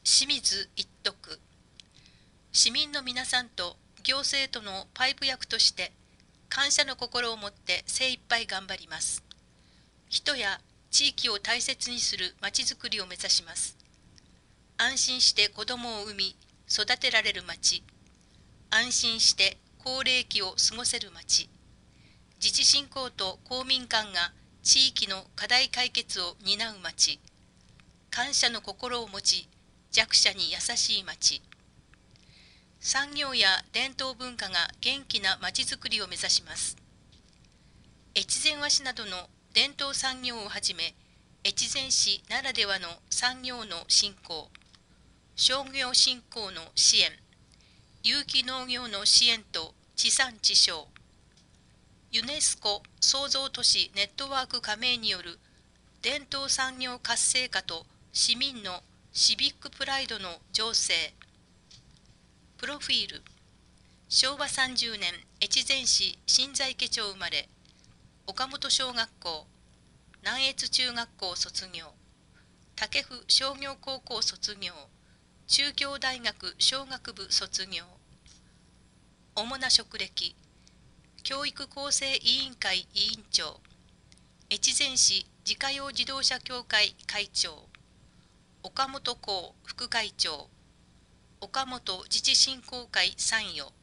清水一徳。市民の皆さんと行政とのパイプ役として感謝の心を持って精一杯頑張ります。人や地域を大切にするまちづくりを目指します。安心して子供を産み育てられるまち、安心して高齢期を過ごせるまち、自治振興と公民館が地域の課題解決を担うまち、感謝の心を持ち弱者に優しいまち、産業や伝統文化が元気なまちづくりを目指します。越前和紙などの伝統産業をはじめ、越前市ならではの産業の振興、商業振興の支援、有機農業の支援と地産地消、ユネスコ創造都市ネットワーク加盟による伝統産業活性化と市民のシビックプライドの醸成。プロフィール。昭和30年越前市新在家町生まれ、岡本小学校、南越中学校卒業、武府商業高校卒業、中京大学商学部卒業。主な職歴、教育構成委員会委員長、越前市自家用自動車協会会長、岡本校副会長、岡本自治振興会参与。